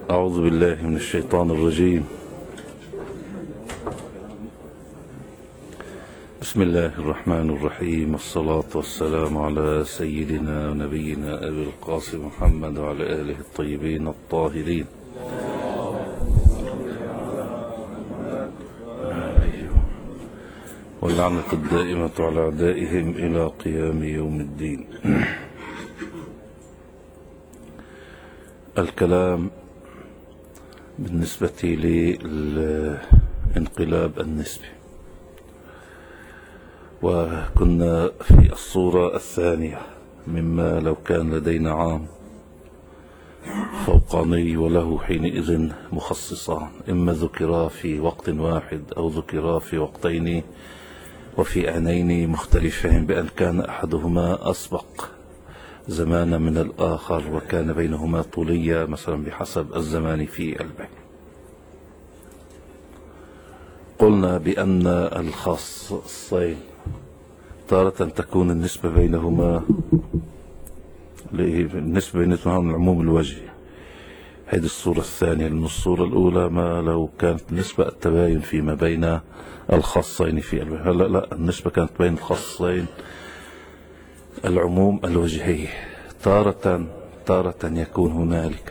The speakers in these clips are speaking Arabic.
أعوذ بالله من الشيطان الرجيم. بسم الله الرحمن الرحيم، والصلاة والسلام على سيدنا ونبينا أبي القاسم محمد وعلى آله الطيبين الطاهرين. واللعنة الدائمة على أعدائهم إلى قيام يوم الدين. الكلام بالنسبة للانقلاب النسبي، وكنا في الصورة الثانية مما لو كان لدينا عام فوقاني وله حينئذ مخصصان، إما ذكرا في وقت واحد أو ذكرا في وقتين وفي آنين مختلفين، بأن كان أحدهما أسبق زمانا من الآخر وكان بينهما طولية مثلا بحسب الزمان في البين. قلنا بأن الخاصين تارة تكون النسبة بينهما العموم الوجهي، هذه الصورة الثانية. من الصورة الأولى ما لو كانت النسبة التباين فيما بين الخاصين في البين. هلا لا، النسبة كانت بين الخاصين العموم الوجهي. تارة يكون هنالك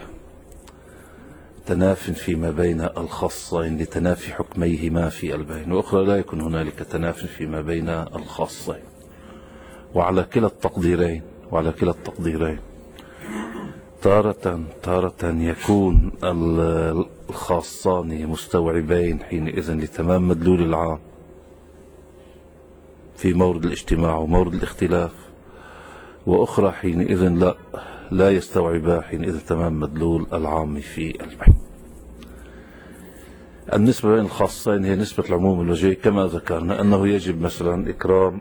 تناف فيما بين الخاصين لتنافي حكميهما في البين، وأخرى لا يكون هنالك تناف فيما بين الخاصين. وعلى كلا التقديرين تارة يكون الخاصان مستوعبين حينئذ لتمام مدلول العام في مورد الاجتماع ومورد الاختلاف، وأخرى حينئذ لا يستوعبا حينئذ تمام مدلول العام في البين. النسبة بين الخاصين هي نسبة العموم الوجهي، كما ذكرنا أنه يجب مثلا إكرام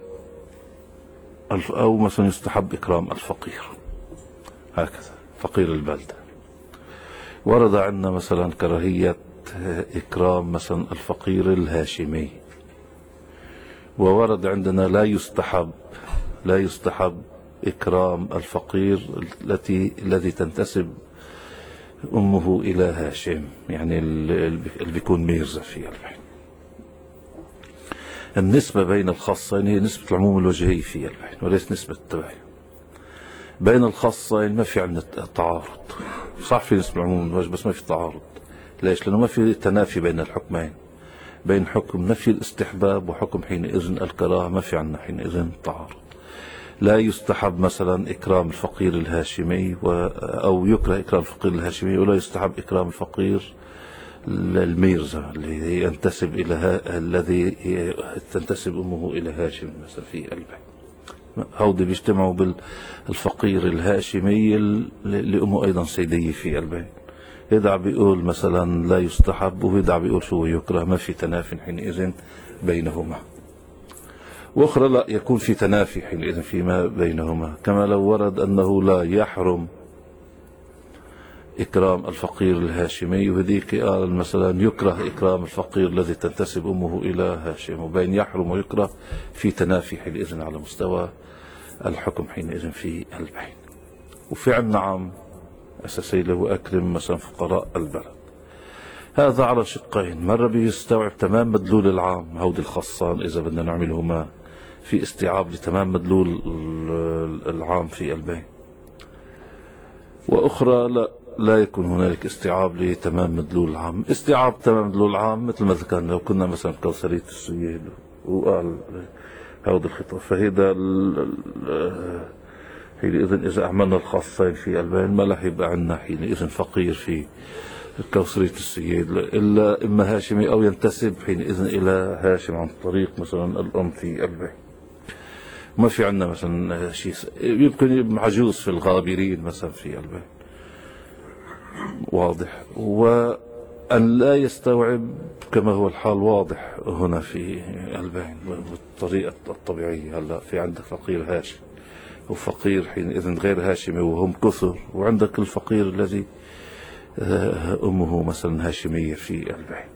أو مثلا يستحب إكرام الفقير، هكذا فقير البلدة. ورد عندنا مثلا كراهية إكرام مثلا الفقير الهاشمي، وورد عندنا لا يستحب إكرام الفقير الذي تنتسب أمه إلى هاشم، يعني اللي بيكون ميرزا في البين. النسبة بين الخاصين هي نسبة العموم الوجهي في البين وليس نسبة التباين. بين الخاصين ما في عندنا تعارض، صح في نسبة العموم الوجهي بس ما في تعارض. ليش؟ لأنه ما في تنافي بين الحكمين، بين حكم نفي الاستحباب وحكم حينئذ الكراهة، ما في عندنا حينئذ تعارض. لا يستحب مثلا إكرام الفقير الهاشمي أو يكره إكرام الفقير الهاشمي، ولا يستحب إكرام الفقير الميرزا الذي تنتسب أمه إلى هاشم مثلا في البين. هودي بيجتمعوا بالفقير الهاشمي اللي أمه أيضا سيدية في البين. يدع بيقول مثلا لا يستحب، ويدع بيقول شو يكره، ما في تنافي حينئذ بينهما. وأخرى لا يكون في تنافي حينئذ فيما بينهما، كما لو ورد أنه لا يحرم إكرام الفقير الهاشمي، وهذيك قال مثلا يكره إكرام الفقير الذي تنتسب أمه إلى هاشم، وبين يحرم ويكره في تنافي حينئذ على مستوى الحكم حينئذ في البين. وفي عندنا عام أساسي له أكرم مثلا فقراء البلد. هذا على شقين، مرة بيستوعب تمام مدلول العام، هودي الخاصان إذا بدنا نعملهما في استيعاب لتمام مدلول العام في البين، وأخرى لا يكون هنالك استيعاب لتمام مدلول العام. استيعاب تمام مدلول العام مثل ما ذكرنا لو كنا مثلا كوثرية السيد وقال هذا الخطاب، فهذا حينئذ إذا أعملنا الخاصين في البين ما راح يبقى عندنا حينئذ فقير في كوثرية السيد إلا إما هاشمي أو ينتسب حينئذ إلى هاشم عن طريق مثلا الأم في البين. ما في عندنا مثلا شيء يمكن عجوز في الغابرين مثلا في البين، واضح. وأن لا يستوعب كما هو الحال واضح هنا في البين بالطريقة الطبيعية. هلا في عندك فقير هاشم وفقير حينئذ غير هاشمي وهم كثر، وعندك الفقير الذي أمه مثلا هاشمية في البين.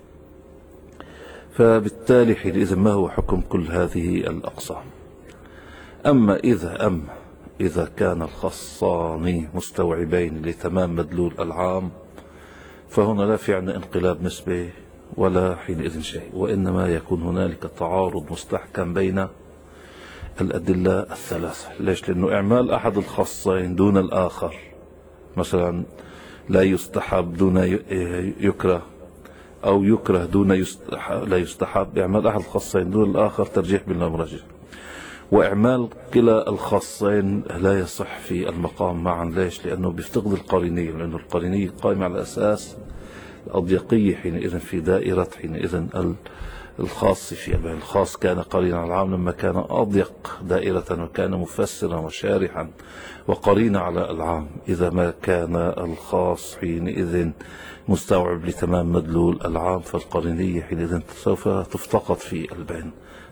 فبالتالي حينئذ ما هو حكم كل هذه الأقسام؟ أما إذا كان الخصان مستوعبين لتمام مدلول العام فهنا لا في عندنا انقلاب نسبي ولا حينئذ شيء، وإنما يكون هنالك تعارض مستحكم بين الأدلة الثلاثة. ليش؟ لأنه إعمال أحد الخاصين دون الآخر، مثلا لا يستحب دون يكره، أو يكره دون لا يستحب. إعمال أحد الخاصين دون الآخر ترجيح بالمرجح، وإعمال كلا الخاصين لا يصح في المقام معا. ليش؟ لأنه بيفتقد القرينية، لأنه القرينية قائمة على أساس الأضيقية حينئذ في دائرة حينئذ الخاص في البين. الخاص كان قرينا على العام لما كان أضيق دائرة وكان مفسرا وشارحا وقرينا على العام. إذا ما كان الخاص حينئذ مستوعب لتمام مدلول العام فالقرينية حينئذ سوف تفتقد في البين.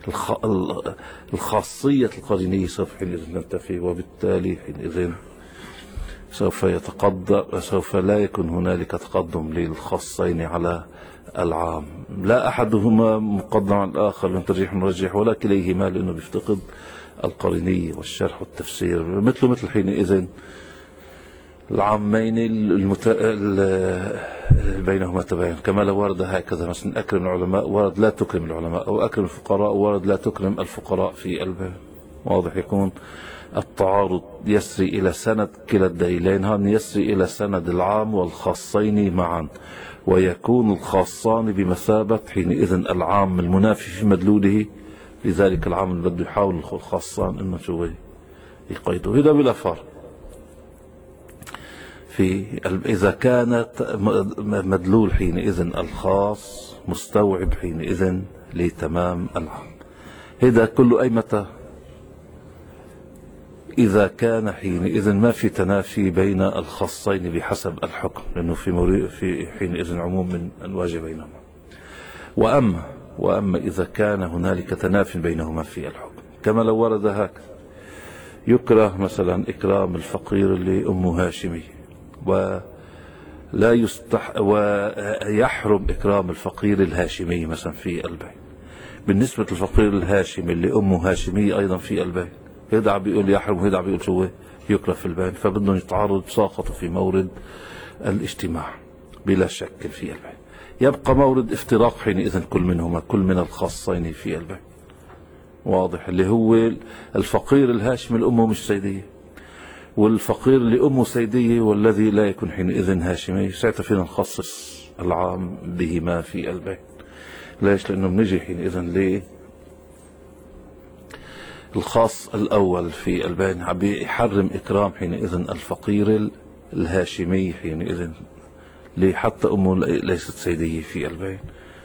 الخاصية القرينية سوف حينئذ تنتفي، وبالتالي حينئذ سوف لا يكون هنالك تقدم للخاصين على العام، لا أحدهما مقدم على الآخر من ترجيح مرجح، ولا كليهما، لأنه بيفتقد القرينية والشرح والتفسير. مثل حينئذ العامين بينهما تباين، كما لو ورد هكذا مثلا أكرم العلماء ورد لا تكرم العلماء، أو أكرم الفقراء ورد لا تكرم الفقراء في البين. واضح؟ يكون التعارض يسري إلى سند كلا الدليلين، هذا يسري إلى سند العام والخاصين معا، ويكون الخاصان بمثابة حينئذ العام المنافي في مدلوله. لذلك العام اللي بده يحاول الخاصان انه شو يقيدوا. هذا بلا فرق في إذا كانت مدلول حينئذ الخاص مستوعب حينئذ لتمام العام. هذا كله أي متى؟ إذا كان حينئذ ما في تنافي بين الخاصين بحسب الحكم، لأنه في حينئذ عموم من الواجب بينهما. وأما إذا كان هنالك تنافي بينهما في الحكم، كما لو ورد هكذا يكره مثلا إكرام الفقير لأم هاشمي، ويحرم إكرام الفقير الهاشمي مثلا في البين. بالنسبة للفقير الهاشمي اللي أمه هاشمية أيضا في البين، يدعى بيقول يحرم ويدعى بيقول شو يكره في البين، فبدهم يتعارض ساقطوا في مورد الاجتماع بلا شك في البين. يبقى مورد افتراق حينئذ كل منهما، كل من الخاصين في البين. واضح؟ اللي هو الفقير الهاشمي الأمه مش سيدية، والفقير اللي أمه سيدية والذي لا يكون حينئذ هاشمي، ساعتها فينا نخصص العام بهما في البين. ليش؟ لأنه بنجي حينئذ ليه الخاص الأول في البين عم يحرم إكرام حينئذ الفقير الهاشمي حينئذ ليه حتى أمه ليست سيدية في البين،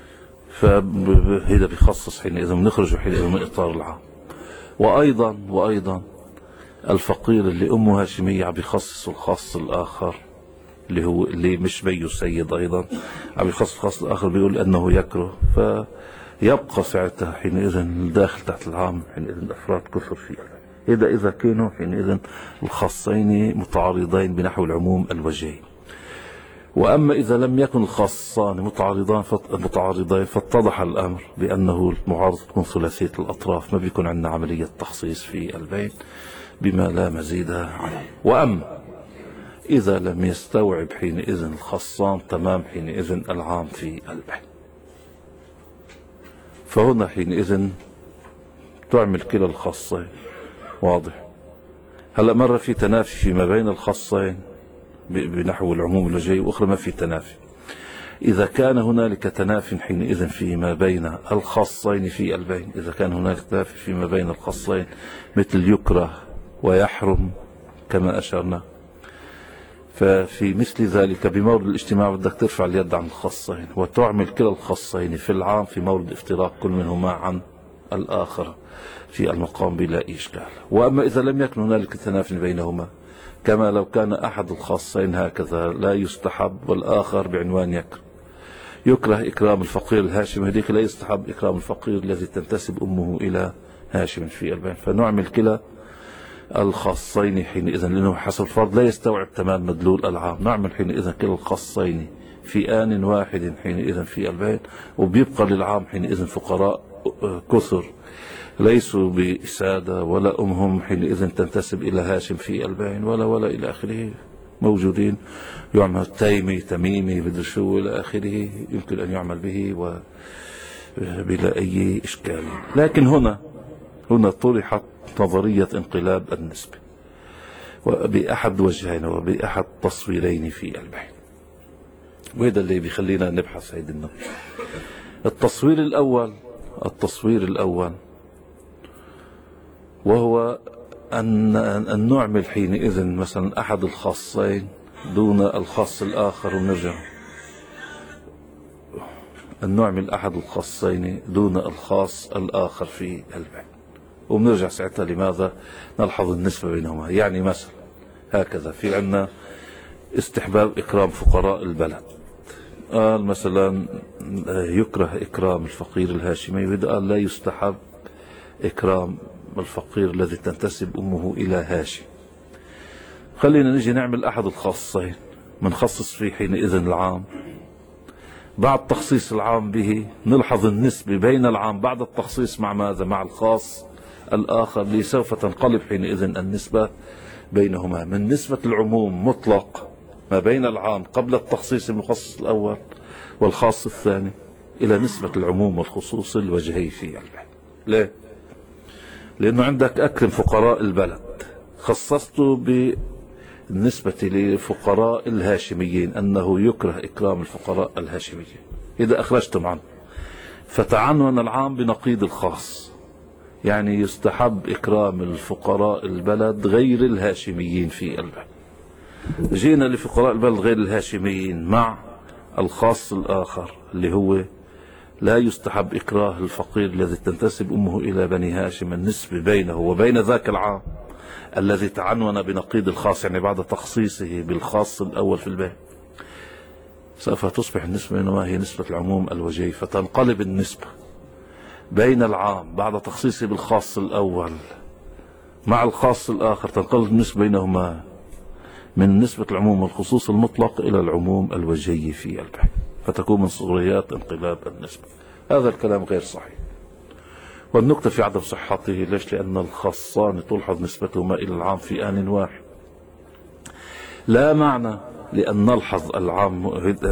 فهذا بيخصص حينئذ بنخرج حينئذ من إطار العام. وأيضا الفقير اللي أمه هاشمية عم يخصص الخاص الآخر اللي هو اللي مش بيه سيد، أيضا عم يخصص الخاص الآخر بيقول أنه يكره، يبقى ساعتها حينئذ الداخل تحت العام حينئذ الأفراد كثر فيه. إذا كانوا حينئذ الخاصين متعارضين بنحو العموم الوجهي. وأما إذا لم يكن الخاصان متعارضين فاتضح الأمر بأنه المعارضة تكون ثلاثية الأطراف، ما بيكون عندنا عملية تخصيص في البين بما لا مزيد عليه. وأما إذا لم يستوعب حينئذ الخاصان تمام حينئذ العام في البين، فهنا حينئذ تعمل كلا الخاصين. واضح؟ هلا مرة في تنافي فيما بين الخاصين بنحو العموم الوجهي، وأخرى ما في تنافي. إذا كان هنالك تنافي حينئذ فيما بين الخاصين في البين، إذا كان هنالك تنافي فيما بين الخاصين مثل يكره ويحرم كما أشرنا، ففي مثل ذلك بمورد الاجتماع بدك ترفع اليد عن الخاصين وتعمل كلا الخاصين في العام في مورد افتراق كل منهما عن الآخر في المقام بلا إشكال. وأما إذا لم يكن هنالك تنافي بينهما، كما لو كان أحد الخاصين هكذا لا يستحب والآخر بعنوان يكره إكرام الفقير الهاشمي، هذيك لا يستحب إكرام الفقير الذي تنتسب أمه إلى هاشم في البين، فنعمل كلا الخاصين حينئذ، لأنه حسب الفرض لا يستوعب تمام مدلول العام. نعمل حينئذ كلا الخاصين في آن واحد حينئذ في البين، وبيبقى للعام حينئذ فقراء كثر ليسوا بإسادة ولا أمهم حينئذ تنتسب إلى هاشم في البين ولا إلى آخره. موجودين، يعمل تيمي تميمي بدل شو إلى آخره، يمكن أن يعمل به بلا أي إشكال. لكن هنا طرحت نظرية انقلاب النسبة وبأحد وجهين وبأحد تصويرين في البحث، وهذا اللي بيخلينا نبحث هيدي النقطة. التصوير الأول وهو أن نعمل حينئذ مثلا أحد الخاصين دون الخاص الآخر، ونرجع أن نعمل أحد الخاصين دون الخاص الآخر في البحث، وبنرجع ساعتها لماذا نلحظ النسبة بينهما. يعني مثلا هكذا في عنا استحباب إكرام فقراء البلد، قال مثلا يكره إكرام الفقير الهاشمي، وإذا قال لا يستحب إكرام الفقير الذي تنتسب أمه إلى هاشم. خلينا نجي نعمل أحد الخاصين، منخصص فيه حينئذ العام، بعد تخصيص العام به نلحظ النسبة بين العام بعد التخصيص مع ماذا؟ مع الخاص الآخر، اللي سوف تنقلب حينئذ النسبة بينهما من نسبة العموم مطلق ما بين العام قبل التخصيص المخصص الأول والخاص الثاني إلى نسبة العموم والخصوص الوجهي في البحث. ليه؟ لأنه عندك أكرم فقراء البلد، خصصته بالنسبة لفقراء الهاشميين أنه يكره إكرام الفقراء الهاشميين، إذا أخرجتم عنه فتعنون العام بنقيض الخاص، يعني يستحب إكرام الفقراء البلد غير الهاشميين في البلد. جينا لفقراء البلد غير الهاشميين مع الخاص الآخر اللي هو لا يستحب إكراه الفقير الذي تنتسب أمه إلى بني هاشم، النسبة بينه وبين ذاك العام الذي تعنون بنقيض الخاص، يعني بعد تخصيصه بالخاص الأول في البيت سوف تصبح النسبة بينهما هي نسبة العموم الوجهي، فتنقلب النسبة بين العام بعد تخصيصه بالخاص الأول مع الخاص الآخر، تنقلب النسبة بينهما من نسبة العموم والخصوص المطلق إلى العموم الوجهي في البحث، فتكون من صغريات انقلاب النسبة. هذا الكلام غير صحيح، والنقطة في عدم صحته. ليش؟ لأن الخاصان تلحظ نسبتهما إلى العام في آن واحد، لا معنى لأن نلحظ العام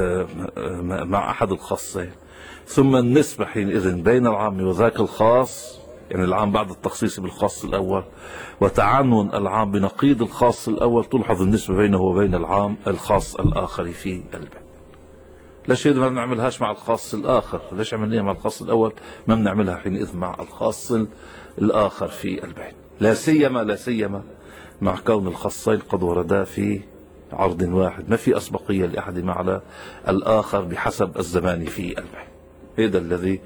مع أحد الخاصين ثم النسبة حينئذ بين العام وذاك الخاص، يعني العام بعد التخصيص بالخاص الأول وتعنون العام بنقيض الخاص الأول، تلحظ النسبة بينه وبين العام الخاص الآخر في البحث. ليش ما بنعملهاش مع الخاص الآخر؟ ليش عملناها مع الخاص الأول ما بنعملها حينئذ مع الخاص الآخر في البحث؟ لا سيما مع كون الخاصين قد وردا في عرض واحد، ما في أسبقية لأحدهما على الآخر بحسب الزمان في البحث. هذا الذي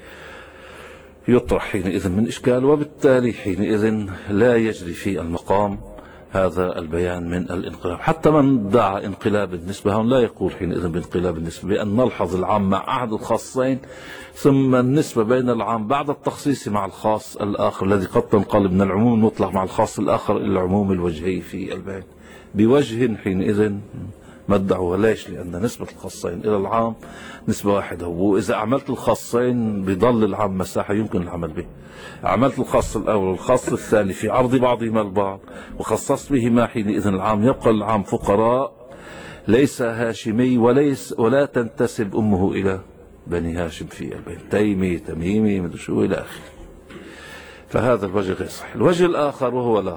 يطرح حينئذ من إشكال، وبالتالي حينئذ لا يجري في المقام هذا البيان من الانقلاب. حتى من دعا انقلاب النسبة هون لا يقول حينئذ بانقلاب النسبة، بأن نلحظ العام مع أحد الخاصين ثم النسبة بين العام بعد التخصيص مع الخاص الآخر الذي قد تنقلب من العموم المطلق مع الخاص الآخر إلى العموم الوجهي في البيان بوجه حينئذ مدعوا. ليش؟ لأن نسبة الخاصين إلى العام نسبة واحدة، وإذا عملت الخاصين بضل العام مساحة يمكن العمل به. عملت الخاص الأول والخاص الثاني في عرض بعضهما البعض وخصصت بهما حينئذ العام، يبقى العام فقراء ليس هاشمي ولا تنتسب أمه إلى بني هاشم في البيت، تيمي تميمي مدري شو إلى آخره. فهذا الوجه غير صحيح. الوجه الآخر وهو لا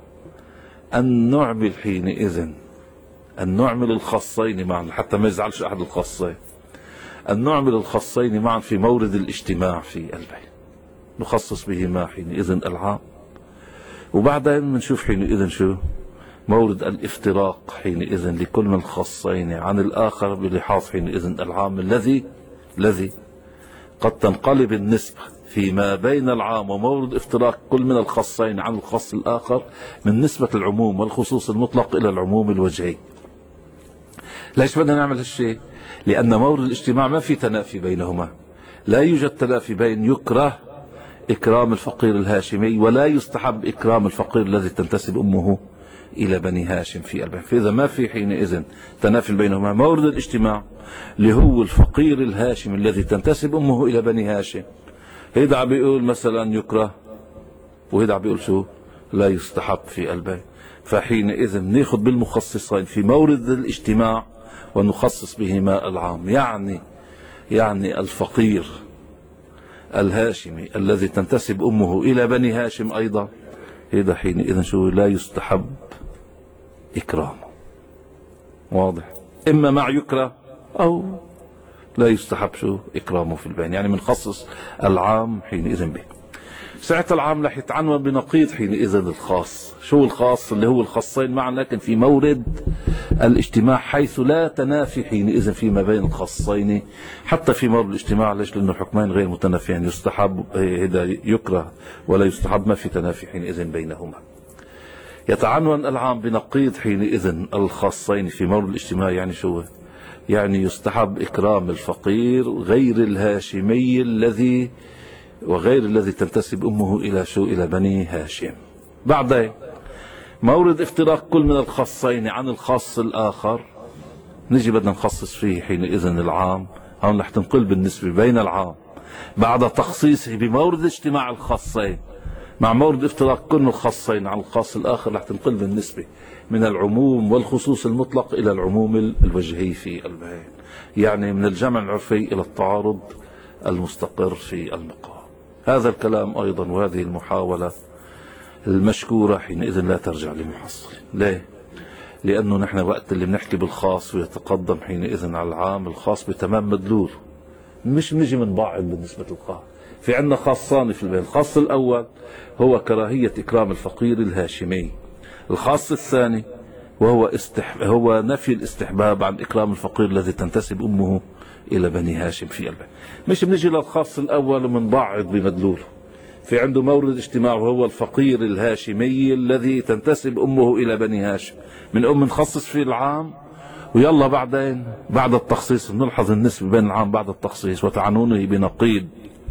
أن نعمل حينئذ أن نعمل الخاصين معا حتى ما يزعلش أحد الخاصين، أن نعمل الخاصين معا في مورد الاجتماع في البيت، نخصص بهما حينئذ العام، وبعدين بنشوف حينئذ شو مورد الافتراق حينئذ لكل من الخاصين عن الآخر بلحاظ حينئذ العام الذي قد تنقلب النسبة فيما بين العام ومورد افتراق كل من الخاصين عن الخاص الآخر من نسبة العموم والخصوص المطلق إلى العموم الوجهي. ليش بدنا نعمل هالشيء؟ لأن مورد الاجتماع ما في تنافي بينهما، لا يوجد تنافي بين يكره إكرام الفقير الهاشمي ولا يستحب إكرام الفقير الذي تنتسب أمه إلى بني هاشم في البيت. فإذا ما في حينئذ تنافي بينهما، مورد الاجتماع اللي هو الفقير الهاشمي الذي تنتسب أمه إلى بني هاشم، هيدا بيقول مثلا يكره وهيدا بيقول شو لا يستحب في البيت، فحينئذ ناخذ بالمخصصين في مورد الاجتماع ونخصص بهما العام. يعني الفقير الهاشمي الذي تنتسب أمه إلى بني هاشم أيضا، هذا حينئذ شو لا يستحب إكرامه. واضح؟ إما مع يكره أو لا يستحب شو إكرامه في البين. يعني بنخصص العام حينئذ به. ساعة العام رح يتعنون بنقيض حينئذ الخاص. شو الخاص؟ اللي هو الخاصين معا لكن في مورد الاجتماع، حيث لا تنافي حينئذ فيما بين الخاصين حتى في مورد الاجتماع. ليش؟ لأنه حكمين غير متنافيين، يستحب هذا يكره ولا يستحب، ما في تنافي حينئذ بينهما. يتعنون العام بنقيض حينئذ الخاصين في مورد الاجتماع. يعني شو؟ يعني يستحب إكرام الفقير غير الهاشمي الذي تنتسب أمه إلى شو؟ إلى بني هاشم. بعدين مورد افتراق كل من الخاصين عن الخاص الآخر، نجي بدنا نخصص فيه حينئذ العام. هون رح تنقل بالنسبة بين العام بعد تخصيصه بمورد اجتماع الخاصين مع مورد افتراق كل من الخاصين عن الخاص الآخر، رح تنقل بالنسبة من العموم والخصوص المطلق إلى العموم الوجهي في البيان. يعني من الجمع العرفي إلى التعارض المستقر في المقام. هذا الكلام أيضا وهذه المحاولة المشكورة حينئذ لا ترجع لمحصل. ليه؟ لأنه نحن وقت اللي بنحكي بالخاص ويتقدم حينئذ على العام، الخاص بتمام مدلول، مش بنجي من بعض بالنسبة للخاص. في عندنا خاصان في البيان. الخاص الأول هو كراهية إكرام الفقير الهاشمي. الخاص الثاني هو نفي الاستحباب عن إكرام الفقير الذي تنتسب أمه إلى بني هاشم في البيان. مش بنجي للخاص الأول ومنبعض بمدلوله. في عنده مورد اجتماع وهو الفقير الهاشمي الذي تنتسب أمه إلى بني هاشم، من نخصص فيه العام، ويلا بعدين بعد التخصيص نلحظ النسبة بين العام بعد التخصيص وتعنونه بنقيض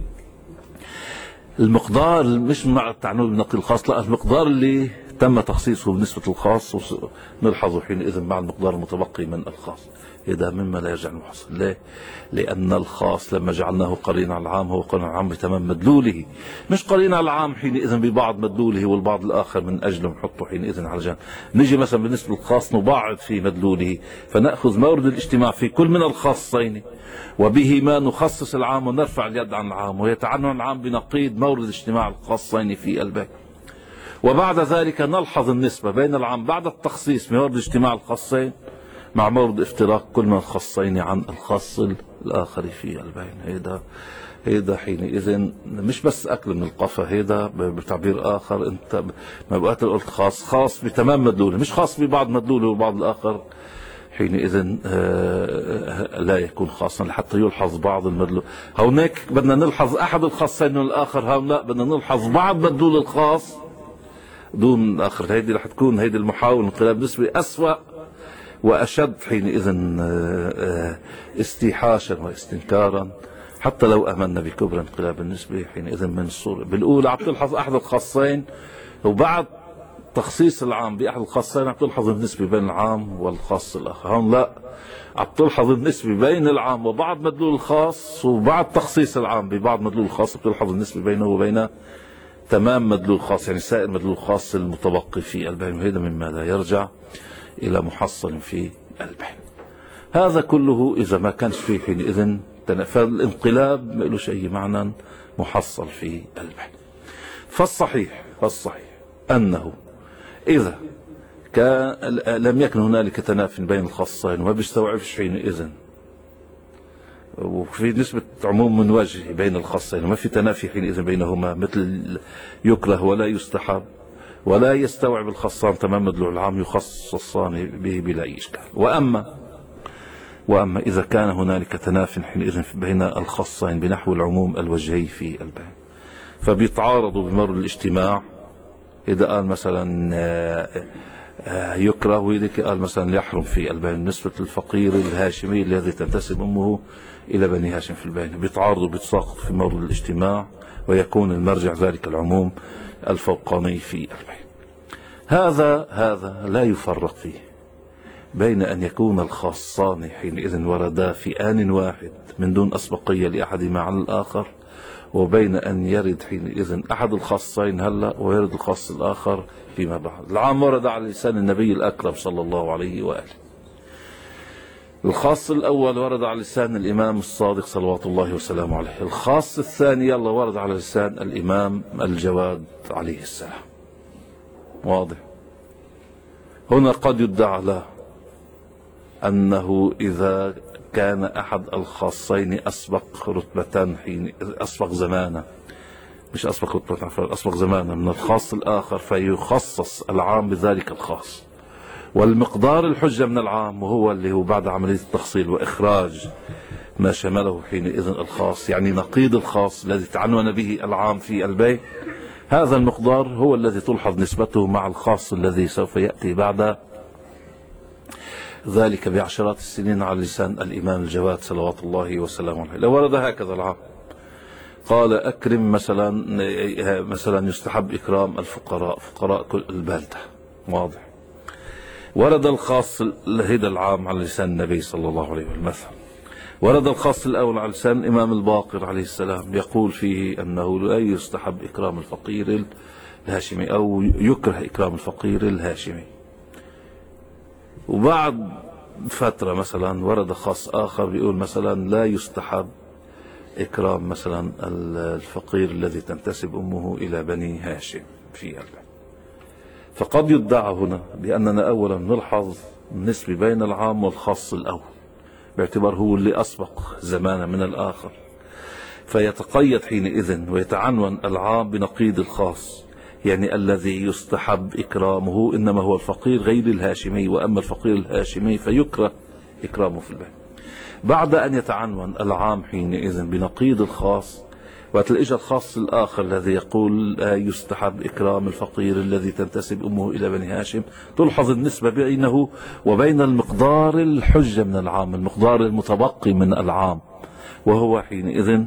المقدار. مش مع التعنون بنقيض الخاص، لا، المقدار اللي تم تخصيصه بالنسبة للخاص نلحظه حينئذ مع المقدار المتبقي من الخاص. هذا مما لا يرجع المحصل. ليه؟ لأن الخاص لما جعلناه قرين على العام هو قرين على العام بتمام مدلوله، مش قرين على العام حينئذ ببعض مدلوله والبعض الآخر من أجله نحطه حينئذ على جنب. نجي مثلا بالنسبة للخاص نبعض في مدلوله، فنأخذ مورد الاجتماع في كل من الخاصين وبه ما نخصص العام ونرفع اليد عن العام، ويتعنون العام بنقيض مورد اجتماع الخاصين في الباقي. وبعد ذلك نلحظ النسبة بين العام بعد التخصيص مورد اجتماع الخاصين مع مورد افتراق كل من الخاصين عن الخاص الآخر في البين. هيدا حينئذ مش بس أكل من القفا، هيدا بتعبير آخر أنت ما بقى قلت خاص بتمام مدلوله، مش خاص ببعض مدلوله والبعض الآخر حينئذ لا يكون خاصا لحتى يلحظ بعض المدلول. هوناك بدنا نلحظ أحد الخاصين من الآخر، هون لا، بدنا نلحظ بعض مدلول الخاص دون الآخر. هيدي رح تكون هيدي المحاولة انقلاب نسبي أسوأ وأشد حينئذ استيحاشا واستنكارا، حتى لو آمنا بكبر انقلاب النسبة حينئذ من الصورة. بالأولى عم تلحظ أحد الخاصين، وبعد تخصيص العام بأحد الخاصين عم تلحظ النسبة بين العام والخاص الآخر. هون لا، عم تلحظ النسبة بين العام وبعض مدلول الخاص، وبعد تخصيص العام ببعض مدلول الخاص بتلحظ النسبة بينه وبين تمام مدلول خاص، يعني سائر مدلول خاص المتبقي في البين. وهذا مما لا يرجع إلى محصل في البين. هذا كله إذا ما كانش فيه حينئذ فالانقلاب ما لهش أي معنى محصل في البين. فالصحيح أنه إذا كان لم يكن هنالك تناف بين الخاصين وما بيستوعبش حينئذ، وفي نسبة عموم من وجه بين الخاصين وما في تنافي حينئذ بينهما، مثل يكره ولا يستحب ولا يستوعب الخاصان تمام مدلول العام، يخصصان به بلا إشكال. وأما إذا كان هنالك تناف حينئذ بين الخاصين بنحو العموم الوجهي في البين، فبيتعارضوا بمر الاجتماع. إذا قال مثلا يكره وذلك قال مثلا يحرم في البين نسبة الفقير الهاشمي الذي تنتسب أمه إلى بني هاشم في البين، بيتعارضوا بيتساقط في مورد الاجتماع، ويكون المرجع ذلك العموم الفوقاني في البين. هذا لا يفرق فيه بين أن يكون الخاصان حينئذ وردا في آن واحد من دون أسبقية لأحدهما على الآخر، وبين أن يرد حينئذ أحد الخاصين هلا ويرد الخاص الآخر فيما بعد. العام ورد على لسان النبي الأكرم صلى الله عليه وآله. الخاص الأول ورد على لسان الإمام الصادق صلوات الله وسلامه عليه. الخاص الثاني يلا ورد على لسان الإمام الجواد عليه السلام. واضح؟ هنا قد يدعى له أنه إذا كان أحد الخاصين أسبق رتبة حين أسبق زمانا، مش أسبق رتبة، أسبق زمانا من الخاص الآخر، فيخصص العام بذلك الخاص. والمقدار الحجة من العام وهو اللي هو بعد عملية التفصيل وإخراج ما شمله حينئذ الخاص، يعني نقيض الخاص الذي تعنون به العام في البيع، هذا المقدار هو الذي تلحظ نسبته مع الخاص الذي سوف يأتي بعد ذلك بعشرات السنين على لسان الإمام الجواد صلوات الله وسلامه عليه. لو ورد هكذا العام قال أكرم مثلا يستحب إكرام الفقراء، فقراء كل البلدة. واضح؟ ورد الخاص هذا العام على لسان النبي صلى الله عليه وسلم. مثلا ورد الخاص الأول على لسان الإمام الباقر عليه السلام يقول فيه أنه لا يستحب إكرام الفقير الهاشمي أو يكره إكرام الفقير الهاشمي. وبعد فترة مثلا ورد خاص آخر بيقول مثلا لا يستحب إكرام مثلا الفقير الذي تنتسب أمه إلى بني هاشم في البلد. فقد يدعى هنا بأننا أولا نلحظ النسبة بين العام والخاص الأول باعتبار هو اللي أسبق زمانا من الآخر، فيتقيد حينئذ ويتعنون العام بنقيض الخاص، يعني الذي يستحب إكرامه إنما هو الفقير غير الهاشمي، وأما الفقير الهاشمي فيكره إكرامه في البيت. بعد أن يتعنون العام حينئذ بنقيض الخاص، وتلقى الخاص الآخر الذي يقول لا يستحب إكرام الفقير الذي تنتسب أمه إلى بني هاشم، تلحظ النسبة بينه وبين المقدار الحجة من العام، المقدار المتبقي من العام، وهو حينئذ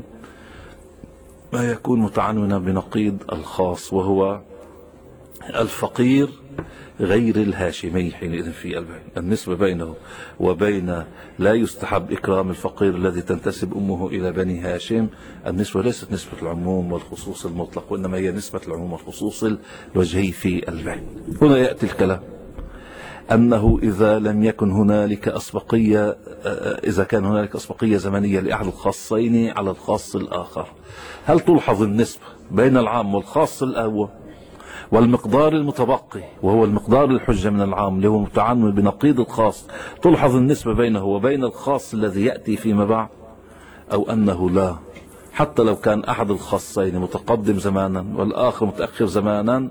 ما يكون متعنونا بنقيض الخاص وهو الفقير غير الهاشمي حينئذ في البيع. النسبة بينه وبين لا يستحب إكرام الفقير الذي تنتسب أمه إلى بني هاشم، النسبة ليست نسبة العموم والخصوص المطلق، وإنما هي نسبة العموم والخصوص الوجهي في البيع. هنا يأتي الكلام أنه إذا لم يكن هنالك أسبقية، إذا كان هنالك أسبقية زمنية لأحد الخاصين على الخاص الآخر، هل تلحظ النسبة بين العام والخاص الأول والمقدار المتبقي وهو المقدار الحجة من العام اللي هو متعنون بنقيض الخاص، تلحظ النسبة بينه وبين الخاص الذي يأتي فيما بعد، أو أنه لا، حتى لو كان أحد الخاصين متقدم زمانا والآخر متأخر زمانا،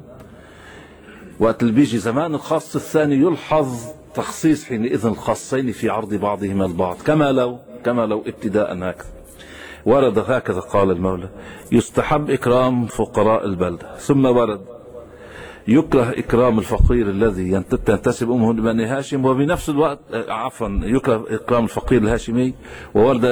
وقت اللي بيجي زمان الخاص الثاني يلحظ تخصيص حينئذ الخاصين في عرض بعضهما البعض، كما لو ابتداء هكذا ورد هكذا قال المولى يستحب إكرام فقراء البلدة، ثم ورد يكره إكرام الفقير الذي تنتسب أمه لبني هاشم، وبنفس الوقت يكره إكرام الفقير الهاشمي. وورد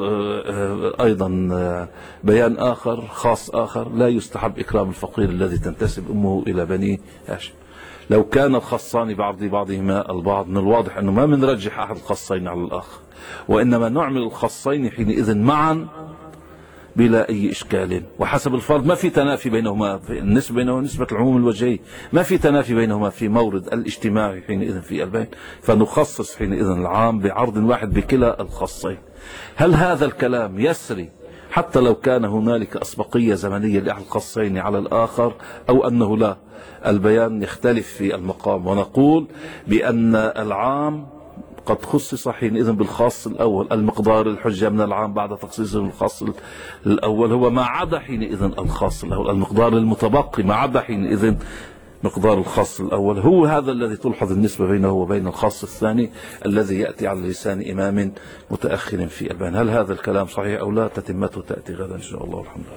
أيضا بيان آخر خاص آخر لا يستحب إكرام الفقير الذي تنتسب أمه إلى بني هاشم. لو كان الخصان بعرض بعضهما البعض، من الواضح أنه ما بنرجح أحد الخصين على الآخر، وإنما نعمل الخصين حينئذ معا بلا أي إشكال، وحسب الفرض ما في تنافي بينهما، النسبة بينهما نسبة العموم الوجهي، ما في تنافي بينهما في مورد الاجتماع حينئذ في البيت، فنخصص حينئذ العام بعرض واحد بكلا الخصين. هل هذا الكلام يسري حتى لو كان هنالك أسبقية زمنية لأحد الخصين على الآخر، أو أنه لا؟ البيان يختلف في المقام، ونقول بأن العام قد خصص حينئذ بالخاص الأول، المقدار الحجة من العام بعد تخصيصه بالخاص الأول هو ما عدا حينئذ الخاص الأول، المقدار المتبقي ما عدا حينئذ مقدار الخاص الأول، هو هذا الذي تلحظ النسبة بينه وبين الخاص الثاني الذي يأتي على لسان إمام متأخر في البيان. هل هذا الكلام صحيح أو لا؟ تتمته تأتي غدا إن شاء الله. الحمد لله.